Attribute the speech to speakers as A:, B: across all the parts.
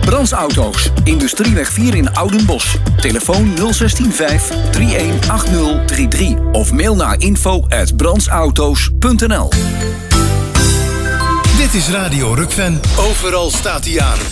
A: Brands Auto's, Industrieweg 4 in Oudenbosch. Telefoon 016 318033 of mail naar info@brandsauto's.nl.
B: Dit is Radio Rukven. Overal staat hij aan.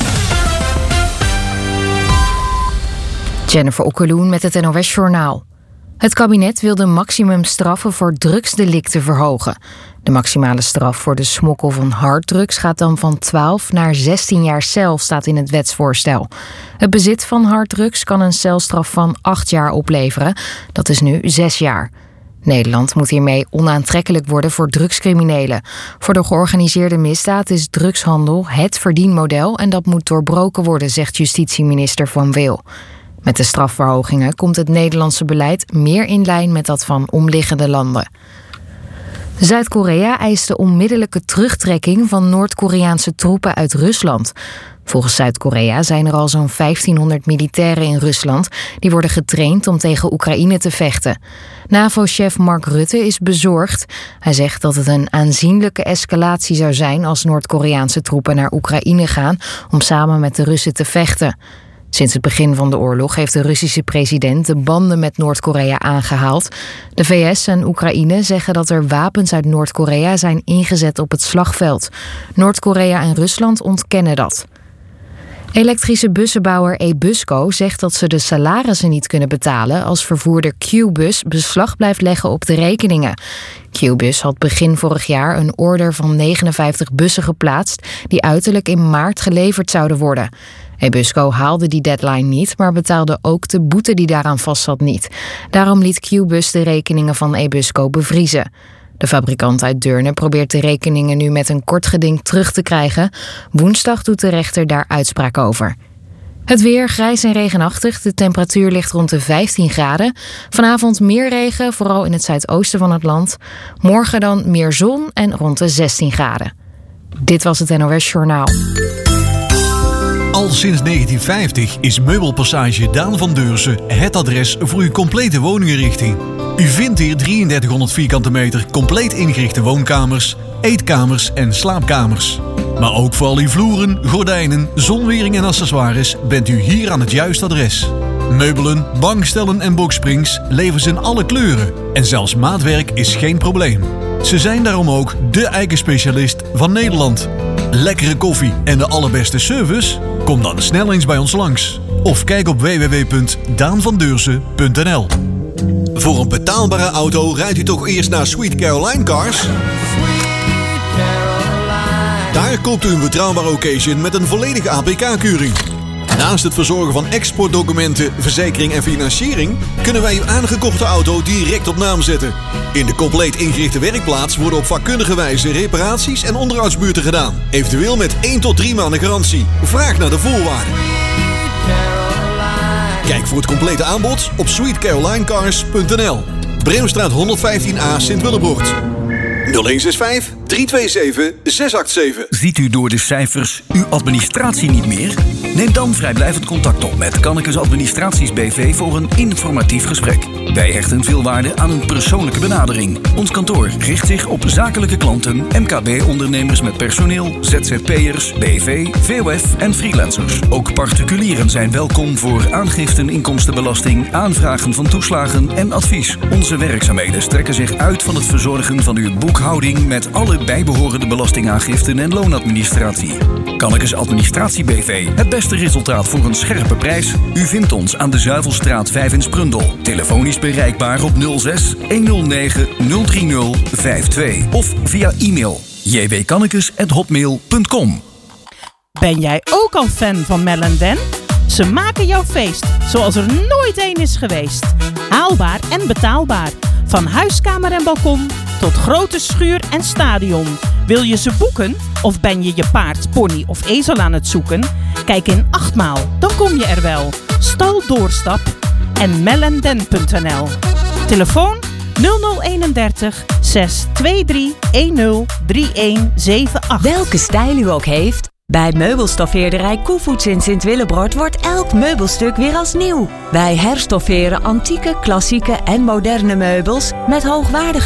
C: Jennifer Okkeloen met het NOS-journaal. Het kabinet wil de maximumstraffen voor drugsdelicten verhogen. De maximale straf voor de smokkel van harddrugs gaat dan van 12 naar 16 jaar cel, staat in het wetsvoorstel. Het bezit van harddrugs kan een celstraf van 8 jaar opleveren. Dat is nu 6 jaar. Nederland moet hiermee onaantrekkelijk worden voor drugscriminelen. Voor de georganiseerde misdaad is drugshandel het verdienmodel en dat moet doorbroken worden, zegt justitieminister Van Wil. Met de strafverhogingen komt het Nederlandse beleid meer in lijn met dat van omliggende landen. Zuid-Korea eist de onmiddellijke terugtrekking van Noord-Koreaanse troepen uit Rusland. Volgens Zuid-Korea zijn er al zo'n 1500 militairen in Rusland die worden getraind om tegen Oekraïne te vechten. NAVO-chef Mark Rutte is bezorgd. Hij zegt dat het een aanzienlijke escalatie zou zijn als Noord-Koreaanse troepen naar Oekraïne gaan om samen met de Russen te vechten. Sinds het begin van de oorlog heeft de Russische president de banden met Noord-Korea aangehaald. De VS en Oekraïne zeggen dat er wapens uit Noord-Korea zijn ingezet op het slagveld. Noord-Korea en Rusland ontkennen dat. Elektrische bussenbouwer Ebusco zegt dat ze de salarissen niet kunnen betalen als vervoerder Qbus beslag blijft leggen op de rekeningen. Qbus had begin vorig jaar een order van 59 bussen geplaatst die uiterlijk in maart geleverd zouden worden. Ebusco haalde die deadline niet, maar betaalde ook de boete die daaraan vastzat niet. Daarom liet Qbus de rekeningen van Ebusco bevriezen. De fabrikant uit Deurne probeert de rekeningen nu met een kort geding terug te krijgen. Woensdag doet de rechter daar uitspraak over. Het weer grijs en regenachtig. De temperatuur ligt rond de 15 graden. Vanavond meer regen, vooral in het zuidoosten van het land. Morgen dan meer zon en rond de 16 graden. Dit was het NOS Journaal.
D: Al sinds 1950 is Meubelpassage Daan van Deursen het adres voor uw complete woninginrichting. U vindt hier 3300 vierkante meter compleet ingerichte woonkamers, eetkamers en slaapkamers. Maar ook voor al uw vloeren, gordijnen, zonwering en accessoires bent u hier aan het juiste adres. Meubelen, bankstellen en boxsprings leveren ze in alle kleuren. En zelfs maatwerk is geen probleem. Ze zijn daarom ook de eikenspecialist van Nederland. Lekkere koffie en de allerbeste service? Kom dan snel eens bij ons langs. Of kijk op www.daanvandeursen.nl.
B: Voor een betaalbare auto rijdt u toch eerst naar Sweet Caroline Cars? Daar koopt u een betrouwbare occasion met een volledige APK-keuring. Naast het verzorgen van exportdocumenten, verzekering en financiering kunnen wij uw aangekochte auto direct op naam zetten. In de compleet ingerichte werkplaats worden op vakkundige wijze reparaties en onderhoudsbeurten gedaan. Eventueel met 1 tot 3 maanden garantie. Vraag naar de voorwaarden. Kijk voor het complete aanbod op sweetcarolinecars.nl. Breemstraat 115A Sint-Willebroort. 0165 327 687.
A: Ziet u door de cijfers uw administratie niet meer? Neem dan vrijblijvend contact op met Kannekes Administraties BV voor een informatief gesprek. Wij hechten veel waarde aan een persoonlijke benadering. Ons kantoor richt zich op zakelijke klanten, MKB-ondernemers met personeel, ZZP'ers, BV, VOF en freelancers. Ook particulieren zijn welkom voor aangiften, inkomstenbelasting, aanvragen van toeslagen en advies. Onze werkzaamheden strekken zich uit van het verzorgen van uw boekhouding met alle bijbehorende belastingaangiften en loonadministratie. Kannekes Administratie BV. Het beste resultaat voor een scherpe prijs. U vindt ons aan de Zuivelstraat 5 in Sprundel. Telefonisch bereikbaar op 06 109 030 52 of via e-mail jwkannekes@hotmail.com.
E: Ben jij ook al fan van Mel & Den? Ze maken jouw feest zoals er nooit één is geweest. Haalbaar en betaalbaar. Van huiskamer en balkon tot grote schuur en stadion. Wil je ze boeken? Of ben je je paard, pony of ezel aan het zoeken? Kijk in 8 maal, dan kom je er wel. Stal Doorstap en mellenden.nl. Telefoon 0031 623 103178.
F: Welke stijl u ook heeft, bij meubelstoffeerderij Koevoets in Sint-Willebroort wordt elk meubelstuk weer als nieuw. Wij herstofferen antieke, klassieke en moderne meubels met hoogwaardige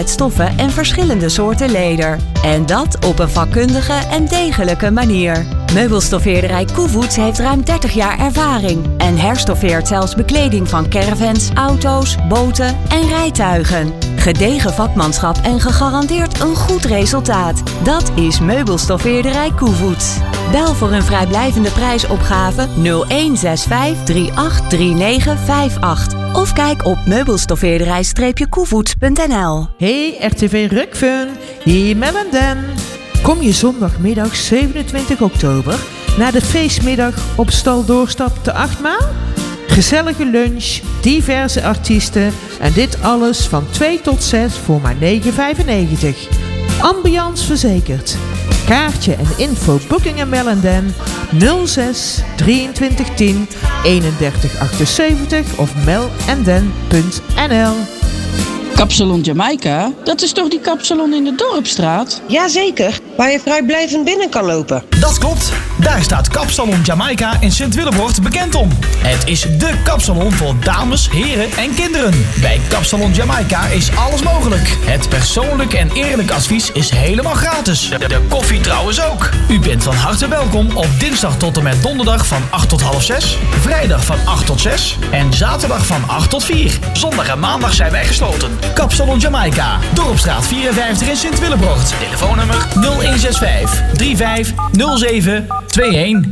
F: kwaliteitsstoffen en verschillende soorten leder. En dat op een vakkundige en degelijke manier. Meubelstoffeerderij Koevoets heeft ruim 30 jaar ervaring en herstoffeert zelfs bekleding van caravans, auto's, boten en rijtuigen. Gedegen vakmanschap en gegarandeerd een goed resultaat. Dat is Meubelstoffeerderij Koevoets. Bel voor een vrijblijvende prijsopgave 0165 383958 of kijk op meubelstoffeerderij-koevoets.nl.
G: Hey RTV Rukfun, hier Mel en Dan. Kom je zondagmiddag 27 oktober naar de feestmiddag op Stal Doorstap te Achtmaal? Gezellige lunch, diverse artiesten en dit alles van 2 tot 6 voor maar €9,95. Ambiance verzekerd. Kaartje en info Booking en Mel en Dan 06 23 10 31 78 of melendan.nl.
H: Kapsalon Jamaica, dat is toch die kapsalon in de Dorpstraat?
I: Jazeker, waar je vrijblijvend binnen kan lopen.
J: Dat klopt, daar staat Kapsalon Jamaica in Sint-Willebroort bekend om. Het is dé kapsalon voor dames, heren en kinderen. Bij Kapsalon Jamaica is alles mogelijk. Het persoonlijk en eerlijk advies is helemaal gratis. De koffie trouwens ook. U bent van harte welkom op dinsdag tot en met donderdag van 8 tot half 6, vrijdag van 8 tot 6 en zaterdag van 8 tot 4. Zondag en maandag zijn wij gesloten. Kapsalon Jamaica, Dorpstraat 54 in Sint-Willebroort. Telefoonnummer 0165 35 07 21.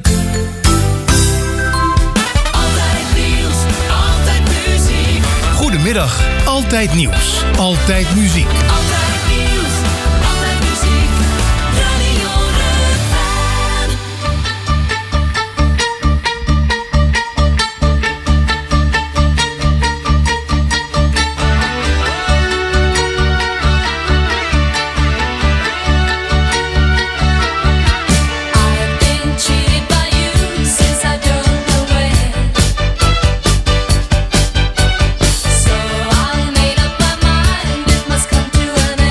K: Goedemiddag, Altijd Nieuws, Altijd Muziek.
L: Altijd nieuws, altijd muziek, Radio
M: So I made up my mind, it must come to an end.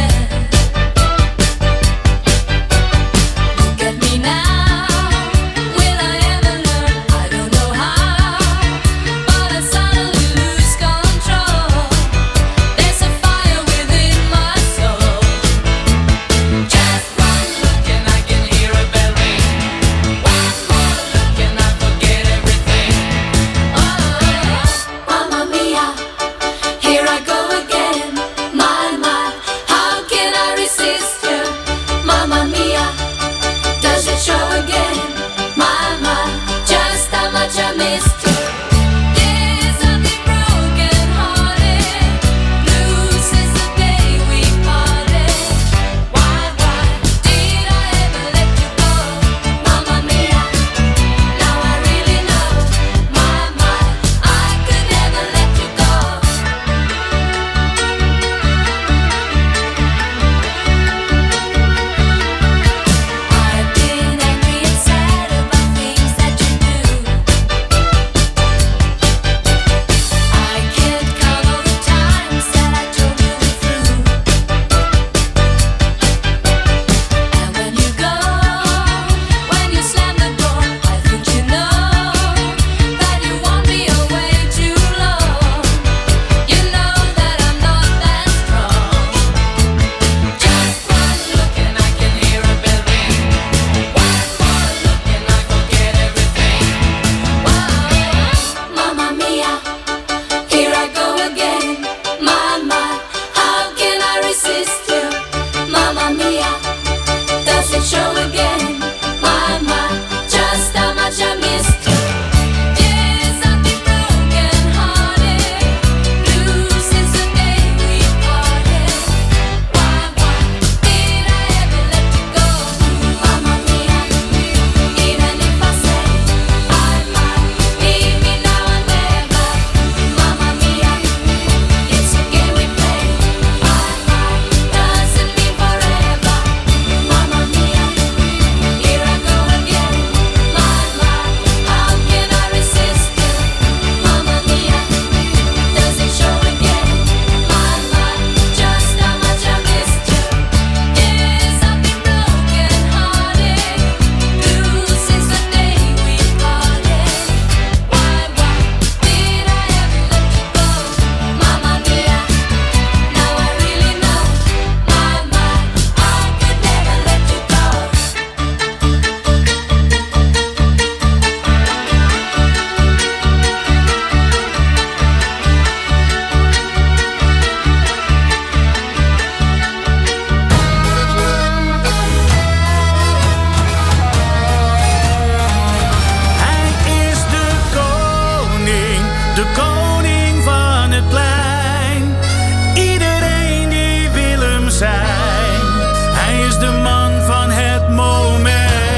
M: de koning van het plein. Iedereen die wil hem zijn. Hij is de man van het moment.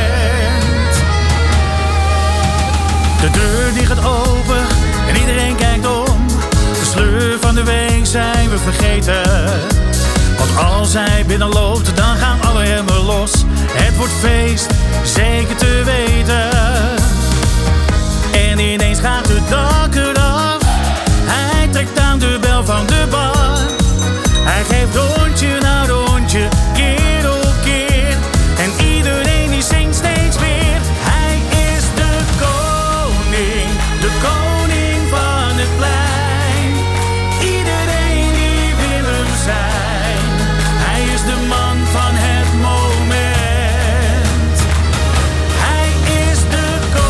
M: De deur die gaat open en iedereen kijkt om. De sleur van de week zijn we vergeten. Want als hij binnenloopt, dan gaan alle remmen los. Het wordt feest, zeker te weten. En ineens gaat het dak eraf. Hij trekt aan de bel van de bar. Hij geeft rondje na rondje, keer op keer. En iedereen die zingt steeds weer. Hij is de koning van het plein. Iedereen die wil hem zijn. Hij is de man van het moment. Hij is de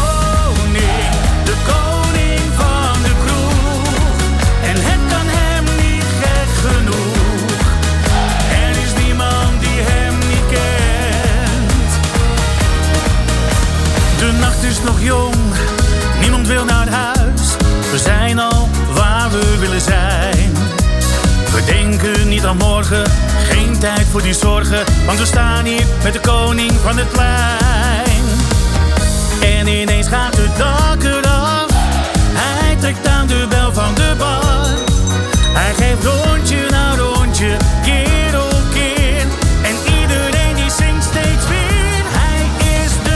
M: koning van de kroeg. En het kan hem niet gek genoeg. Er is niemand die hem niet kent. De nacht is nog jong, niemand wil naar huis. We zijn al waar we willen zijn. We denken niet aan morgen, geen tijd voor die zorgen. Want we staan hier met de koning van het plein. En ineens gaat het dak eraf. Hij trekt aan de bel van de bar. Hij geeft rondje na rondje, keer op keer. En iedereen die zingt steeds weer. Hij is de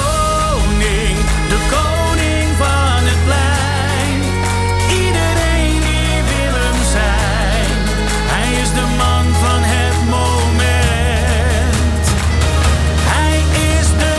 M: koning van het plein. Iedereen die wil hem zijn. Hij is de man van het moment. Hij is de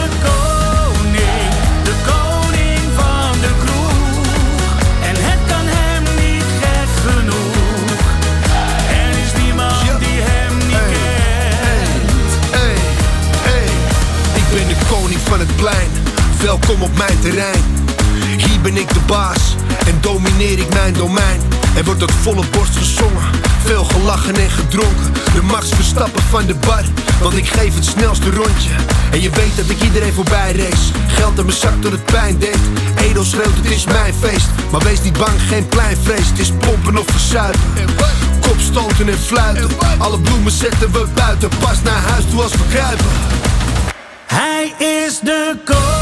M: koning van de kroeg. En het kan hem niet gek genoeg. Er is niemand die hem niet kent.
N: Hey, ik ben de koning van het plein. Welkom op mijn terrein. Hier ben ik de baas en domineer ik mijn domein. Er wordt uit volle borst gezongen, veel gelachen en gedronken. De Max Verstappen van de bar, want ik geef het snelste rondje. En je weet dat ik iedereen voorbij race. Geld in mijn zak tot het pijn deed. Edel schreeuwt, het is mijn feest. Maar wees niet bang, geen pleinvrees. Het is pompen of verzuipen. Kopstoten en fluiten. Alle bloemen zetten we buiten. Pas naar huis toe als we kruipen.
M: Hij is de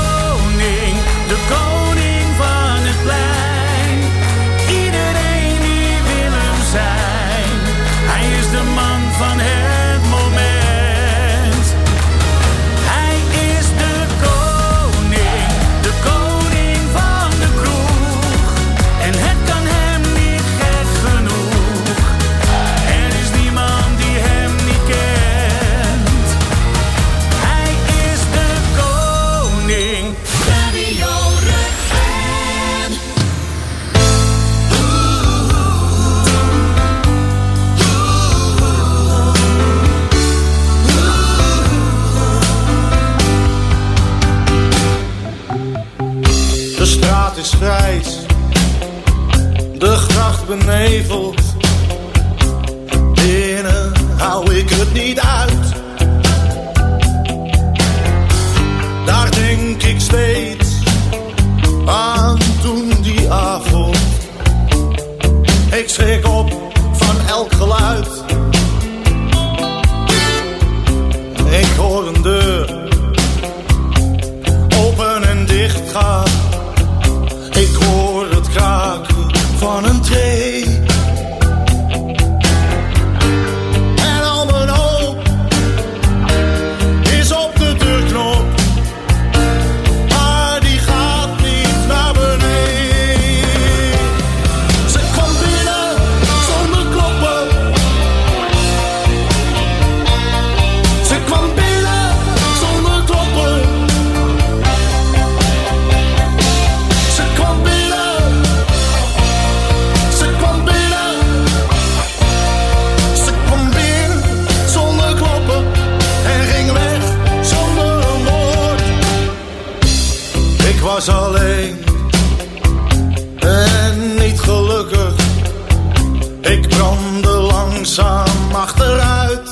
M: koning van het plein. Iedereen die wil hem zijn. Hij is de man van het moment. Hij is de koning van de kroeg. En het kan hem niet gek genoeg. Er is niemand die hem niet kent. Hij is de koning. Radio Rukven.
O: De straat is grijs, de gracht beneveld. Binnen hou ik het niet uit. Daar denk ik steeds aan toen die avond. Ik schrik op van elk geluid. Ik hoor een deur open en dicht gaan. Ik hoor het kraken van een tree. En al mijn hoop is op de deurknop. Maar die gaat niet naar beneden. Ze kwam binnen zonder kloppen. Ze kwam binnen zonder kloppen. Ze kwam binnen. Ze kwam binnen. Ze kwam binnen zonder kloppen. En ging weg zonder een woord. Ik was alleen en niet gelukkig. Ik brandde langzaam achteruit.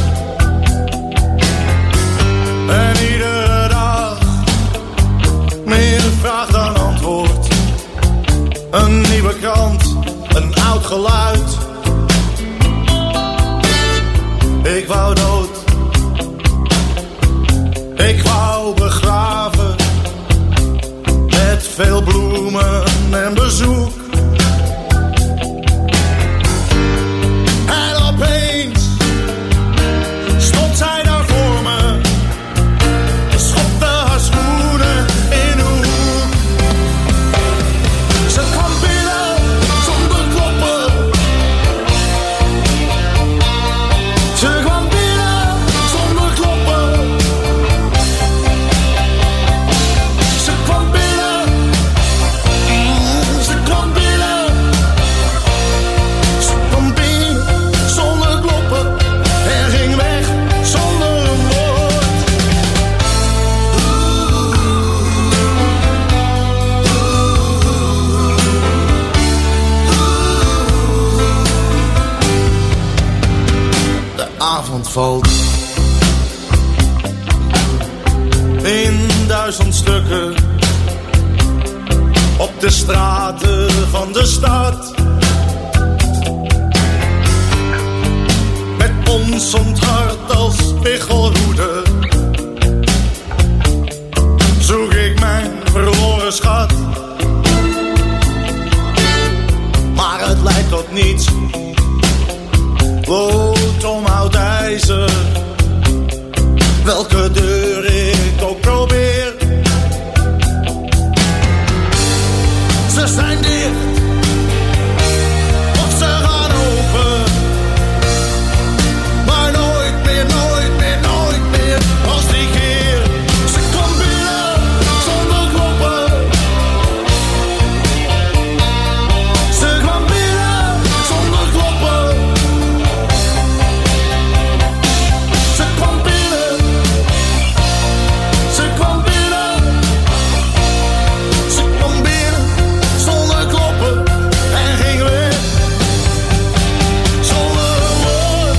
O: En iedere dag meer vraag dan antwoord. Een nieuwe kracht geluid. Ik wou dood. Ik wou begraven. Met veel bloemen en bezoek. En opeens stond zij daar voor me. Schopte haar schoenen in de hoek. Ze kwam binnen zonder kloppen. Ze kwam binnen zonder kloppen. Ze kwam binnen. Ze kwam binnen. Ze kwam binnen zonder kloppen. En ging weg zonder een woord. De avond valt in 1000 stukken op de straten van de stad. Met ons onthard als spiegelhoede zoek ik mijn verloren schat. Maar het lijkt tot niets. Lood om oud ijzer. Welke deur ik ook probeer. Ze zijn dicht. Of ze gaan open. Maar nooit meer, nooit meer, nooit meer als die keer. Ze kwam binnen zonder kloppen. Ze kwam binnen zonder kloppen. Ze kwam binnen. Ze kwam binnen. Ze kwam binnen zonder kloppen. En ging weg zonder een woord.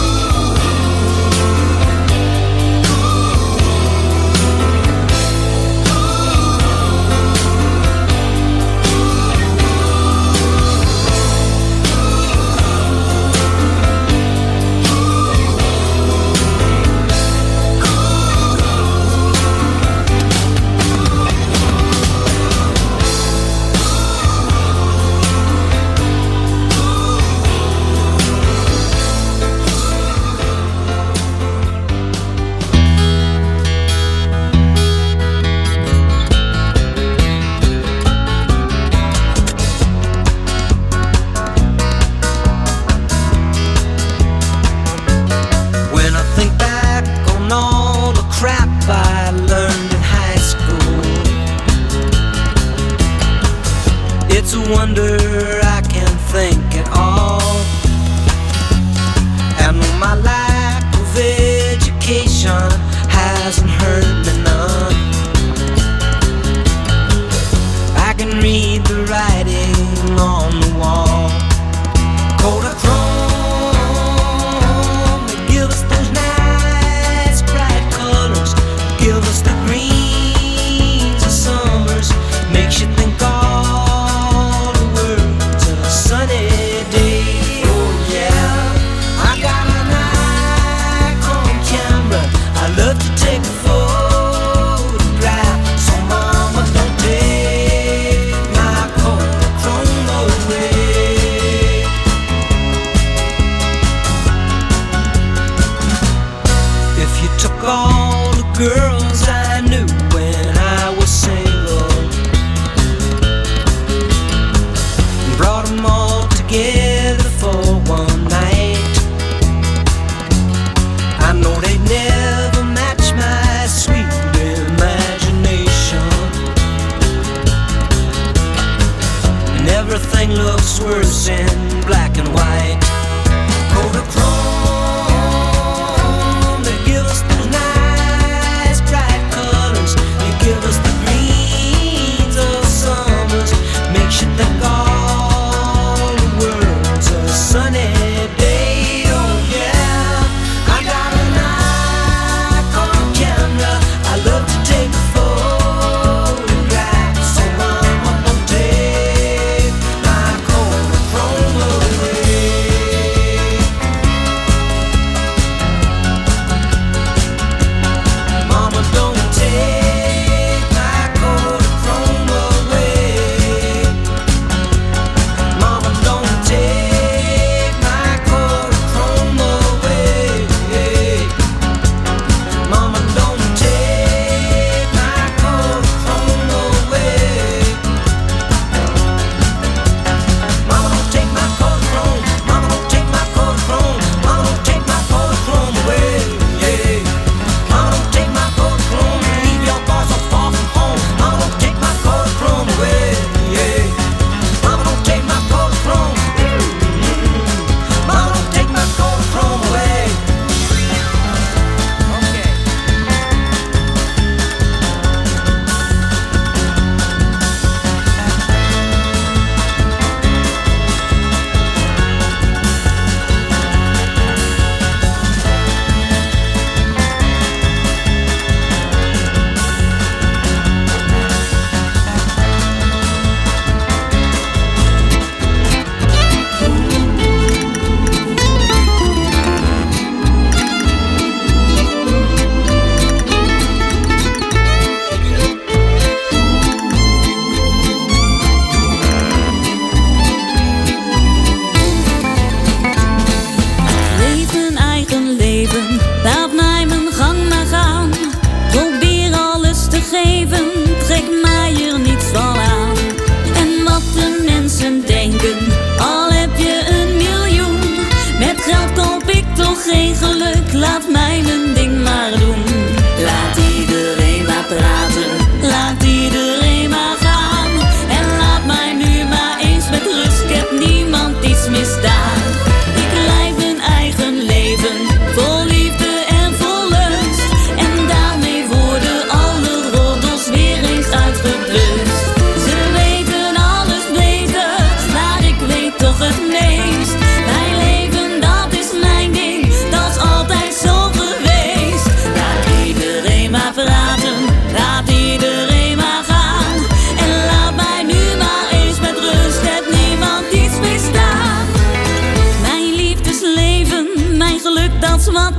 P: When I think back on all the crap I learned in high school, it's a wonder I can think at all. And my lack of education hasn't hurt me none. I can read the writing on the wall. Kodachrome, they give us those nice bright colors, give us the greens of summers, makes you think all the words of a sunny day. Oh yeah, I got a Nikon camera, I love to take a photograph. So mama, don't take my Kodachrome away. If you took all the girls I knew when I was single and brought them all together for one night, I know they'd never match my sweet imagination. And everything looks worse in black and white. Kodachrome, they give us those nice bright colors, they give us the greens of summers, makes you think all the world's a sunny day. Oh yeah, I got a Nikon camera, I love to take a photograph. So mama, don't take my Kodachrome away.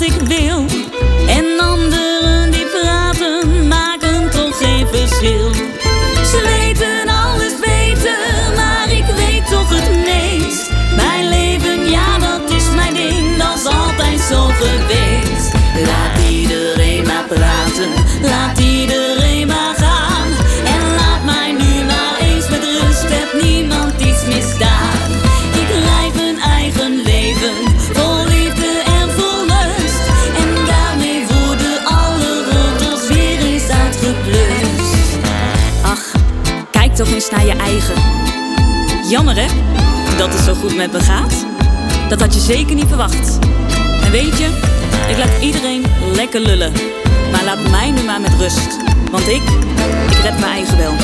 Q: ik wil. En anderen die praten, maken toch geen verschil. Ze weten alles beter, maar ik weet toch het meest. Mijn leven, ja dat is mijn ding, dat is altijd zo geweest. Laat iedereen maar praten, laat iedereen maar gaan. En laat mij nu maar eens met rust, heb niemand iets misdaan. Ik leid mijn eigen leven, vol liefde en vol lust. En daarmee worden alle roddels weer eens uitgeblust. Ach, kijk toch eens naar je eigen. Jammer hè, dat het zo goed met me gaat. Dat had je zeker niet verwacht. En weet je, ik laat iedereen lekker lullen. Maar laat mij nu maar met rust. Want ik red mijn eigen wel.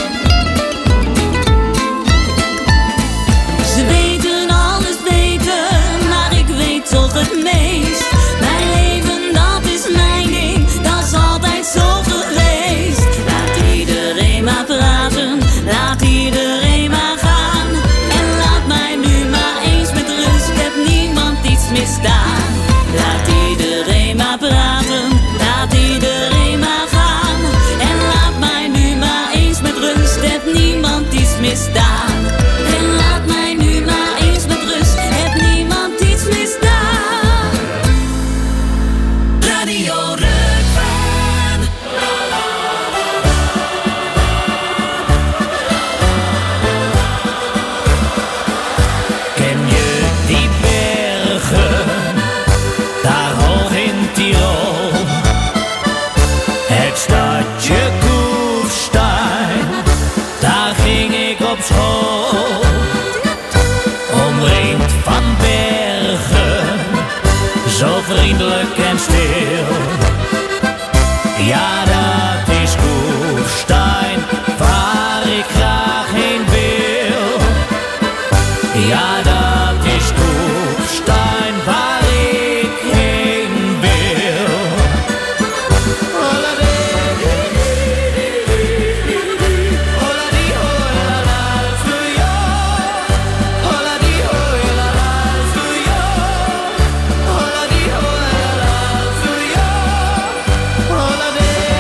Q: Ze weten alles beter, maar ik weet toch het meest. Mijn leven, dat is mijn ding, dat is altijd zo geweest. Laat iedereen maar praten, laat iedereen maar gaan. En laat mij nu maar eens met rust, ik heb niemand iets misdaan. Laat iedereen maar praten, laat iedereen maar gaan. En laat mij nu maar eens met rust, ik heb niemand iets misdaan. En laat mij nu maar eens met rust, heb niemand iets misdaan. Radio Rukven.
R: Ken je die bergen, daar hoog in Tirol? Het stadje Kufstein, daar ging ik op school. Omringd van bergen, zo vriendelijk en stil. Ja, dat is Kufstein, waar ik graag heen wil. Ja, dat is Kufstein, waar ik heen wil.
P: Holiday.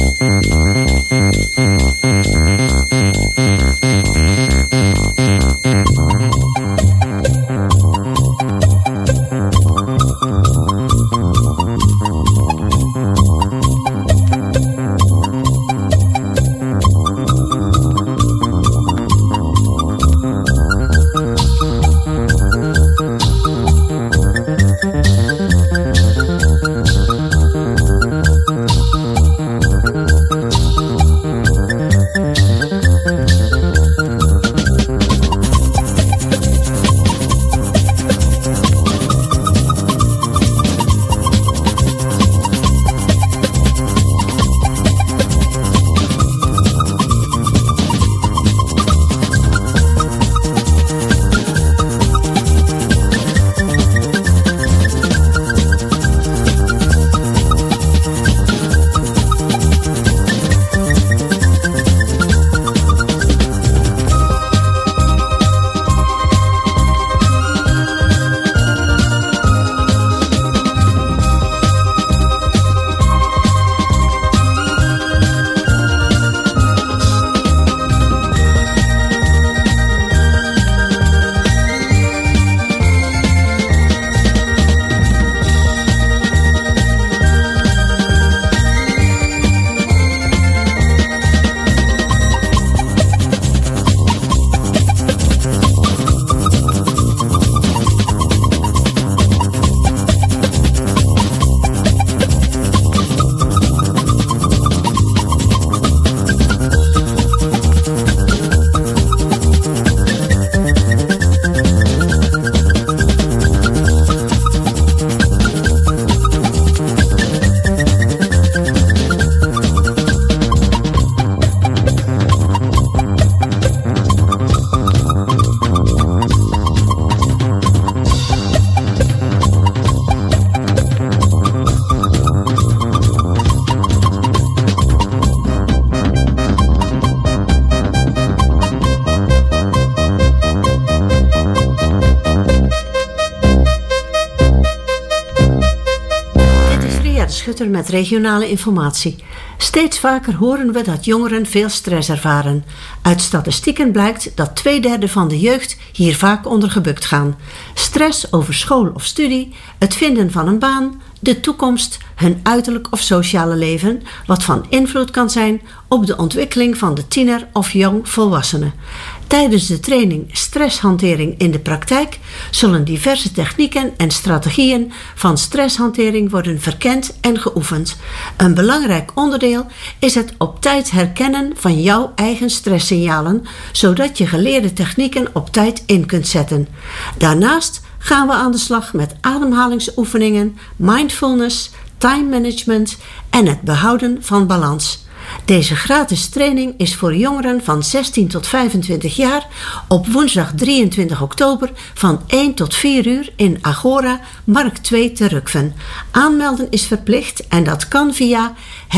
S: Schutter met regionale informatie. Steeds vaker horen we dat jongeren veel stress ervaren. Uit statistieken blijkt dat 2/3 van de jeugd hier vaak onder gebukt gaan. Stress over school of studie, het vinden van een baan, de toekomst, hun uiterlijk of sociale leven, wat van invloed kan zijn op de ontwikkeling van de tiener of jong volwassene. Tijdens de training Stresshantering in de praktijk zullen diverse technieken en strategieën van stresshantering worden verkend en geoefend. Een belangrijk onderdeel is het op tijd herkennen van jouw eigen stresssignalen, zodat je geleerde technieken op tijd in kunt zetten. Daarnaast gaan we aan de slag met ademhalingsoefeningen, mindfulness, time management en het behouden van balans. Deze gratis training is voor jongeren van 16 tot 25 jaar op woensdag 23 oktober van 1 tot 4 uur in Agora, Markt 2 te Rukven. Aanmelden is verplicht en dat kan via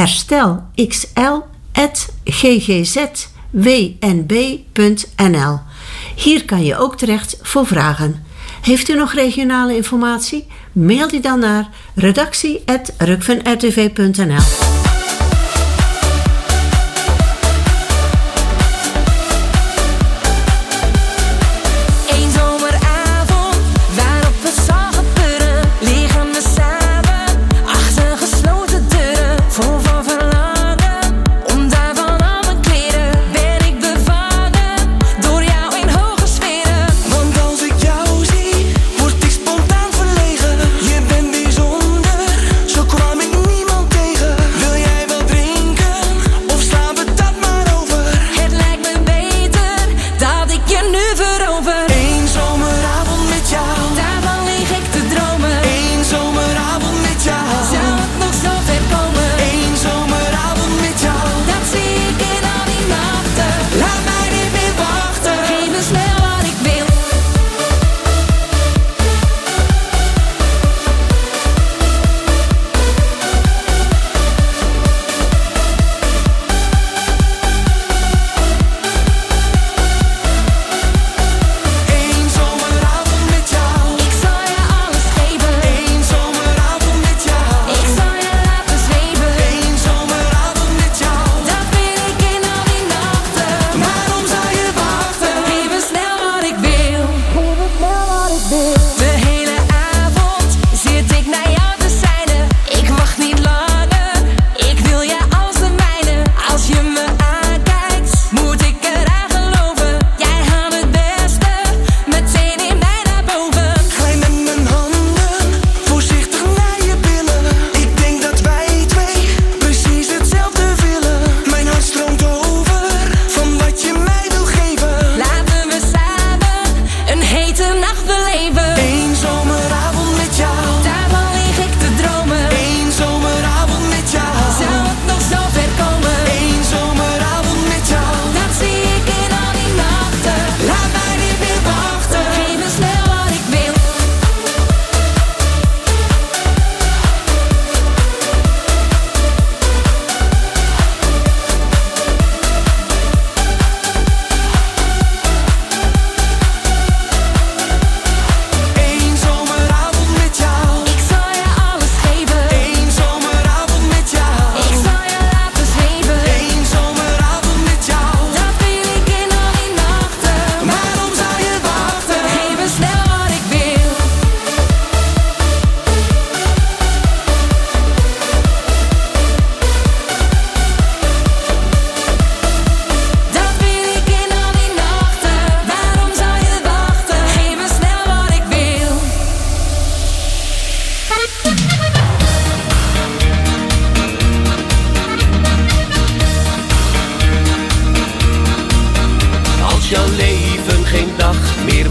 S: herstelxl@ggzwnb.nl. Hier kan je ook terecht voor vragen. Heeft u nog regionale informatie? Mail die dan naar redactie@rukvenrtv.nl.
P: Wil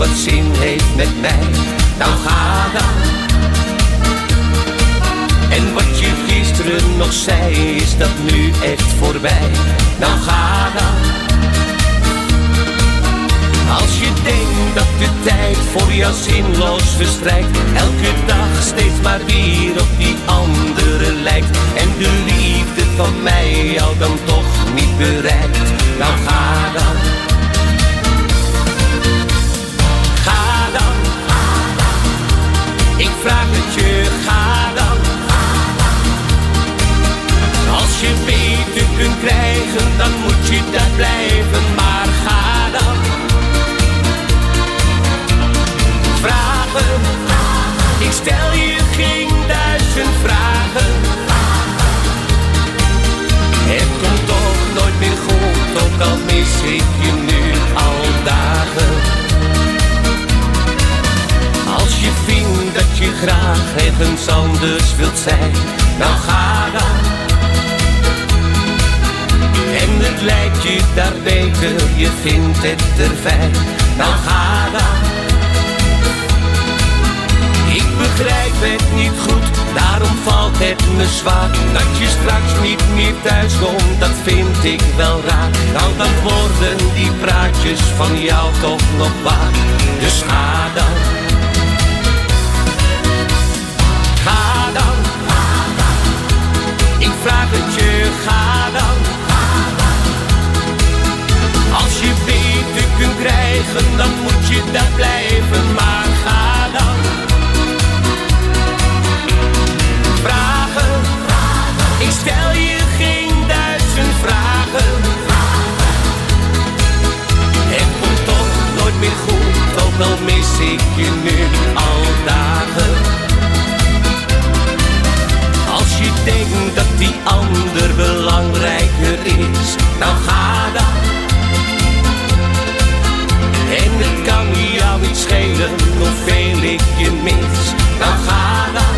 T: wat zin heeft met mij. Nou ga dan. En wat je gisteren nog zei, is dat nu echt voorbij. Nou ga dan. Als je denkt dat de tijd voor jou zinloos verstrijkt, elke dag steeds maar weer op die andere lijkt, en de liefde van mij jou dan toch niet bereikt. Nou ga dan. Ga dan. Ik vraag het je, ga dan. Als je beter kunt krijgen, dan moet je daar blijven, maar ga dan. Vragen, ik stel je geen 1000 vragen. Het komt toch nooit meer goed, ook al mis ik je nu al dagen. Als je vindt dat je graag ergens anders wilt zijn, nou ga dan. En het lijkt je daar beter, je vindt het er fijn, nou ga dan. Ik begrijp het niet goed, daarom valt het me zwaar. Dat je straks niet meer thuis komt, dat vind ik wel raar. Nou dan worden die praatjes van jou toch nog waar. Dus ga dan. Ga dan. Ik vraag het je, ga dan. Als je beter kunt krijgen, dan moet je daar blijven, maar ga dan. Vragen, ik stel je geen 1000 vragen. Het komt toch nooit meer goed, ook al mis ik je nu al dagen. Als je denkt dat die ander belangrijker is, nou ga dan. En het kan jou niet schelen hoeveel ik je mis, nou ga dan.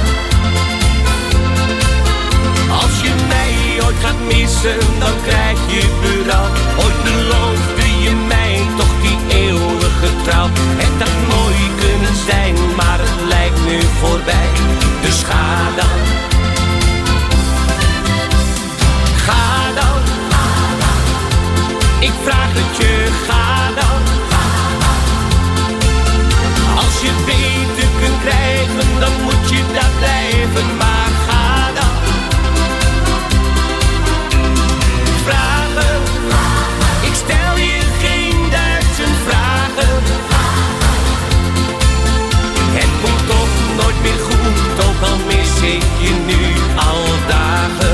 T: Als je mij ooit gaat missen, dan krijg je berouw. Ooit beloofde je mij toch die eeuwige trouw. Het had mooi kunnen zijn, maar het lijkt nu voorbij. Dus ga dan. Ga dan. Ik vraag het je, ga dan. Als je beter kunt krijgen, dan moet je daar blijven, maar ga dan. Vragen, ik stel je geen 1000 vragen. Het komt toch nooit meer goed, ook al mis ik je nu al dagen.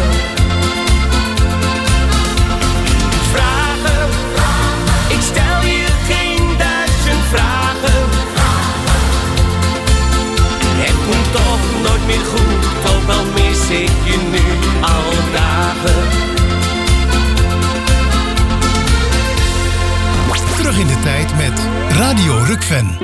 T: Vragen, ik stel je geen 1000 vragen. Het komt toch nooit meer goed, ook al mis ik je nu al dagen.
K: Terug in de tijd met Radio Rukven.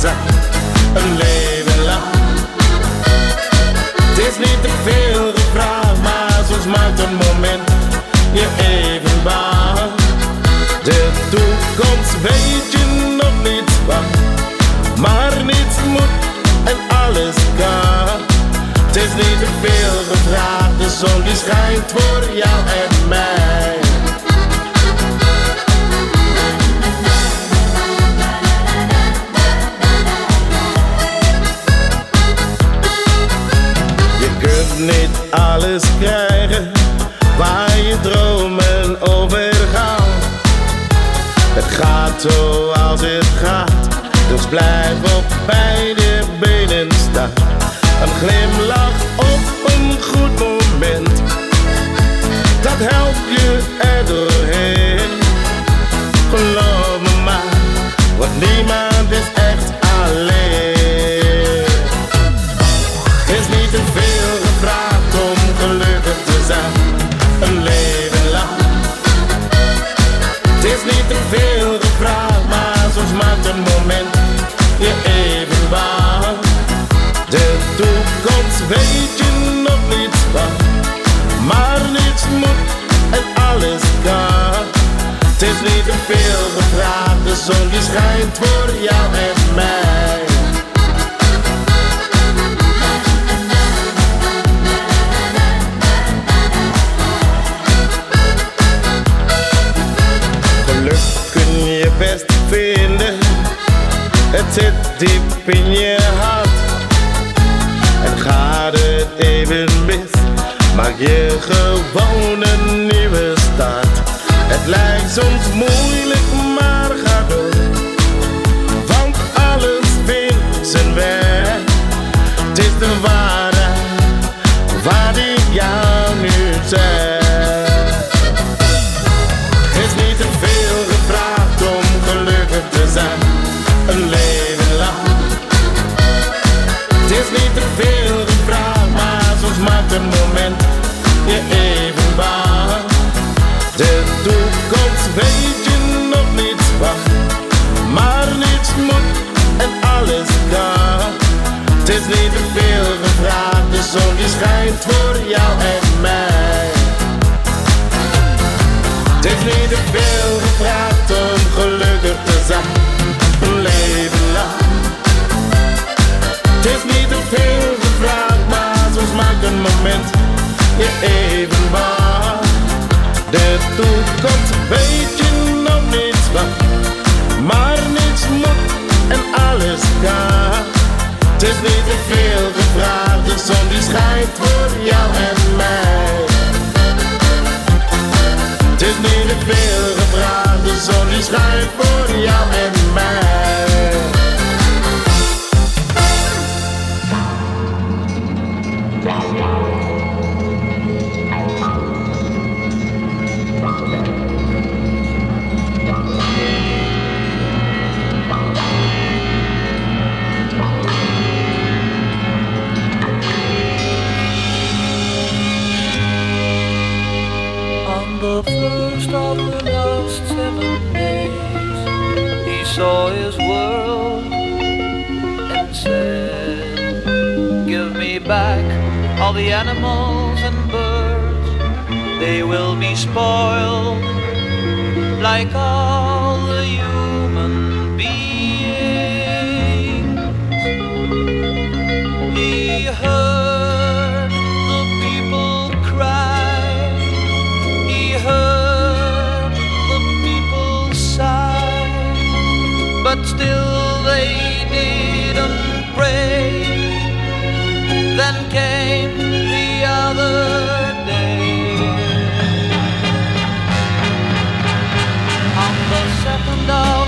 O: zijn, een leven lang. Het is niet te veel gevraagd, maar soms maakt een moment je even bang. De toekomst weet je nog niet van, maar niets moet en alles kan. Het is niet te veel gevraagd, de zon die schijnt voor jou en mij. Je kunt niet alles krijgen waar je dromen over gaan. Het gaat zoals het gaat, dus blijf op beide benen staan. Een glimlach op een goed moment, dat helpt je er doorheen. Geloof me maar, want niemand is echt alleen. Het is niet te veel gevraagd om gelukkig te zijn, een leven lang. Het is niet te veel gevraagd, maar soms maakt een moment je even bang. De toekomst weet je nog niets van, maar niets moet en alles kan. Het is niet te veel gevraagd, de zon die schijnt voor jou en mij. Geluk kun je best vinden, het zit diep in je hart. En gaat het even mis, maak je gewoon een nieuwe start. Het lijkt soms moeilijk, maar ga door, want alles vindt zijn weg. Het is de waarheid, wat ik jou nu zeg. Het is niet te veel gevraagd om gelukkig te zijn, een leven lang. Het is niet te veel gevraagd, maar soms maakt een moment je even bang. De toekomst weet je nog niets van, maar niets moet en alles kan. Het is niet te veel gevraagd, de zon die schijnt voor jou en mij. Het is niet te veel gevraagd om gelukkig te zijn, een leven lang. Het is niet te veel gevraagd, maar soms maakt een moment je even bang. De toekomst weet je nog niets van, maar niets moet en alles kan. Het is niet te veel gevraagd, de zon die schijnt voor jou en mij. Het is niet te veel gevraagd, de zon die schijnt voor jou en mij.
R: The first of the last 7 days, he saw his world and said, give me back all the animals and birds, they will be spoiled like all the human beings. He heard the people cry, heard the people sigh, but still they didn't pray. Then came the other day. On the 2nd of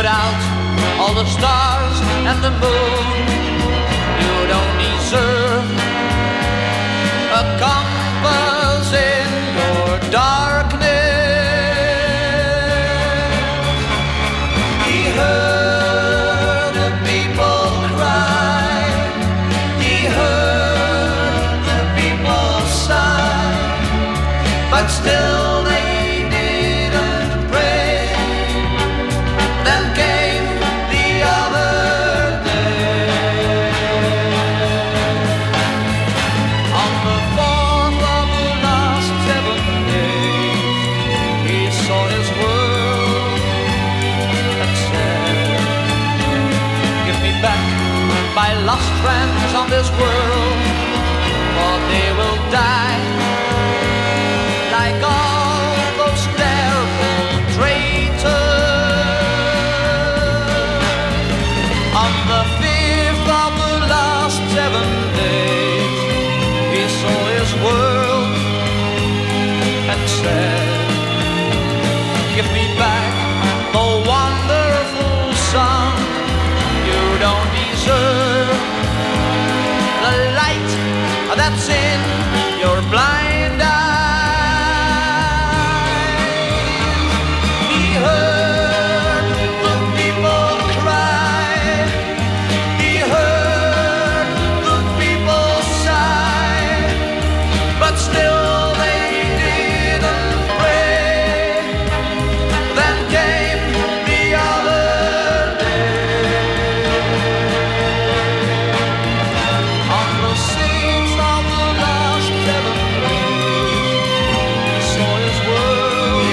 R: without all the stars and the moon. You don't deserve a compass in your darkness. He heard the people cry. He heard the people sigh. But still they didn't pray. Then came the other day. On the 4th of the last 7 days, he saw his world and said, give me back my lost friends on this world, or they will die like all those terrible traitors. On the 5th of the last 7 days, he saw his world and said, give me back the wonderful sun. You don't deserve the light that's in your blind eyes. He heard the people cry. He heard the people sigh. But still they didn't pray. Then came the other day. On the 6th of the last 7 days, he saw his world.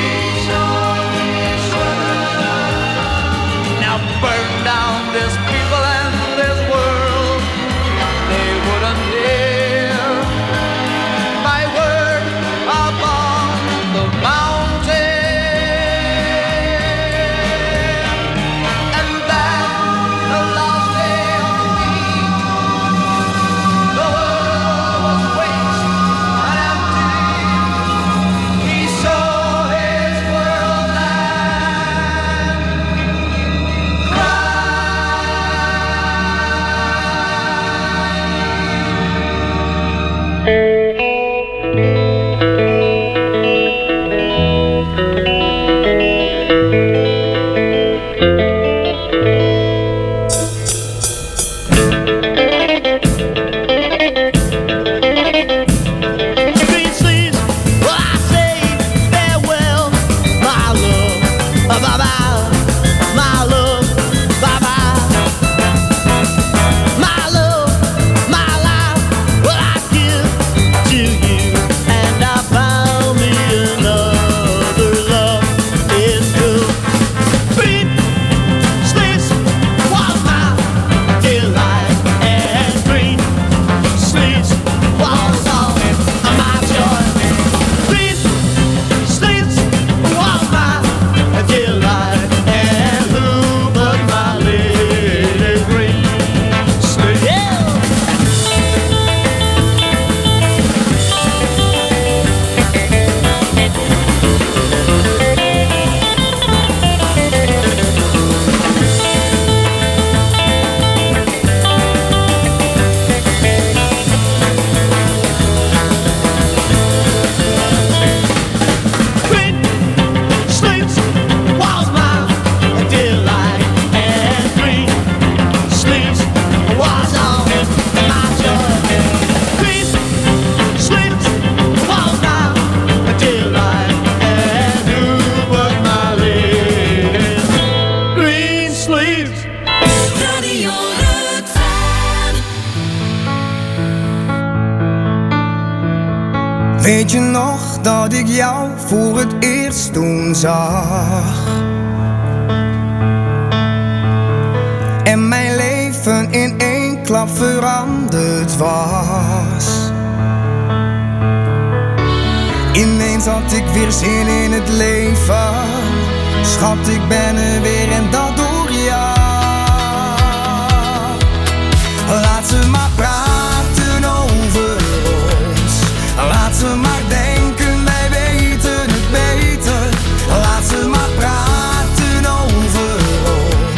R: Now burn down this people and this world. They wouldn't hear my word upon the mountain. And then the last day of the week, the world was waste and empty. He saw his world and
T: Green sleeves, well I say farewell, my love, bye-bye, my love, bye-bye. My love, my life, what I give to you, and I found me another love is good. Green sleeves was my delight, and green sleeves was all my joy. Green sleeves was my delight, and who but my lady green sleeves? Yeah. Green sleeves was my delight, and green sleeves was all my joy. Green sleeves was my delight, and who but my lady green sleeves?
L: Radio Rukven.
U: Weet je nog dat ik jou voor het eerst toen zag? En mijn leven in één klap veranderd was. Ineens had ik weer zin in het leven. Schat, ik ben er weer en dat door jou. Laat ze maar praten over ons. Laat ze maar denken, wij weten het beter. Laat ze maar praten over ons.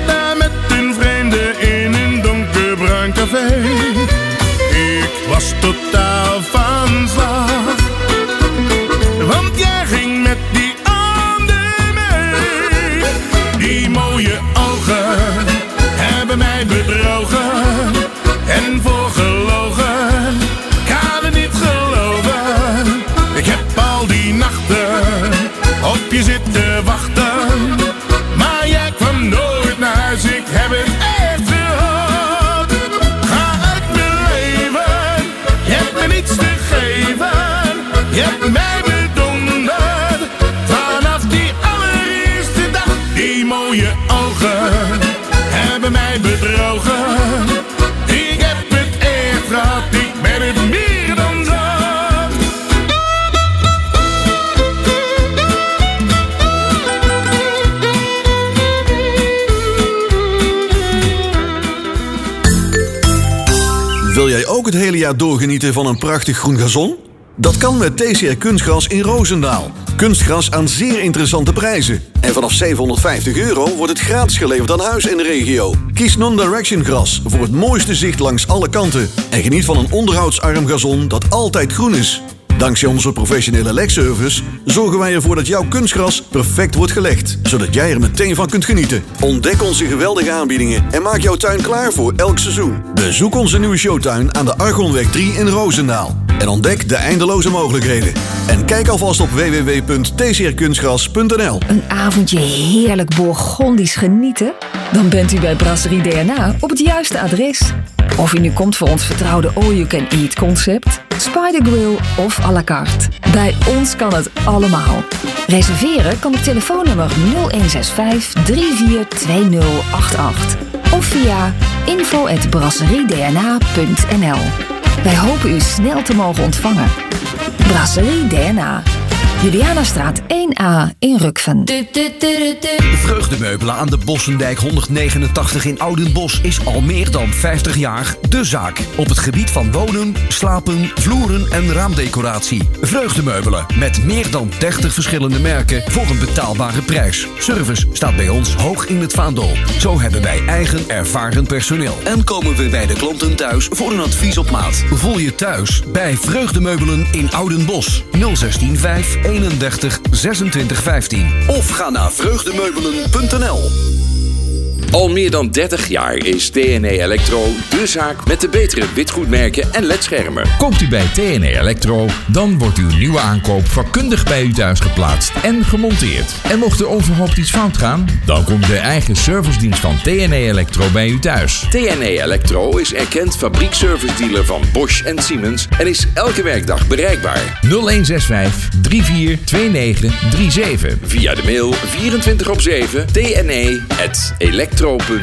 M: daar met een vreemde in een donkerbruin café. Ik was totaal van slag, want jij ging met die ander mee. Die mooie ogen hebben mij bedrogen en voorgelogen. Ik kan het niet geloven. Ik heb al die nachten op je zitten wachten, maar jij kwam nooit naar huis. Ik heb het echt gehad. Ga uit mijn leven, je hebt me niets te geven. Je hebt mij bedonderd vanaf die allereerste dag. Die mooie ogen hebben mij bedrogen. Ik heb het echt gehad, ik ben het meer dan zat.
B: Wil jij ook het hele jaar doorgenieten van een prachtig groen gazon? Dat kan met TCR Kunstgras in Roosendaal. Kunstgras aan zeer interessante prijzen. En vanaf €750 wordt het gratis geleverd aan huis in de regio. Kies Non-Direction gras voor het mooiste zicht langs alle kanten. En geniet van een onderhoudsarm gazon dat altijd groen is. Dankzij onze professionele legservice zorgen wij ervoor dat jouw kunstgras perfect wordt gelegd, zodat jij er meteen van kunt genieten. Ontdek onze geweldige aanbiedingen en maak jouw tuin klaar voor elk seizoen. Bezoek onze nieuwe showtuin aan de Argonweg 3 in Roosendaal en ontdek de eindeloze mogelijkheden. En kijk alvast op www.tcrkunstgras.nl.
C: Een avondje heerlijk Bourgondisch genieten? Dan bent u bij Brasserie DNA op het juiste adres. Of u nu komt voor ons vertrouwde all-you-can-eat concept, Spider Grill of à la carte. Bij ons kan het allemaal. Reserveren kan op telefoonnummer 0165 342088 of via info@brasseriedna.nl. Wij hopen u snel te mogen ontvangen. Brasserie DNA. Julianastraat 1A in Rukven.
A: Vreugdemeubelen aan de Bossendijk 189 in Oudenbosch is al meer dan 50 jaar de zaak. Op het gebied van wonen, slapen, vloeren en raamdecoratie. Vreugdemeubelen met meer dan 30 verschillende merken voor een betaalbare prijs. Service staat bij ons hoog in het vaandel. Zo hebben wij eigen ervaren personeel. En komen we bij de klanten thuis voor een advies op maat. Voel je thuis bij Vreugdemeubelen in Oudenbosch. 016 5 31 26 15. Of ga naar vreugdemeubelen.nl.
V: Al meer dan 30 jaar is TNE Electro de zaak met de betere witgoedmerken en ledschermen.
W: Koopt u bij TNE Electro, dan wordt uw nieuwe aankoop vakkundig bij u thuis geplaatst en gemonteerd. En mocht er onverhoopt iets fout gaan, dan komt de eigen servicedienst van TNE Electro bij u thuis.
V: TNE Electro is erkend fabriekservice-dealer van Bosch en Siemens en is elke werkdag bereikbaar.
W: 0165 342937.
V: Via de mail 24/7 tne@electro.nl.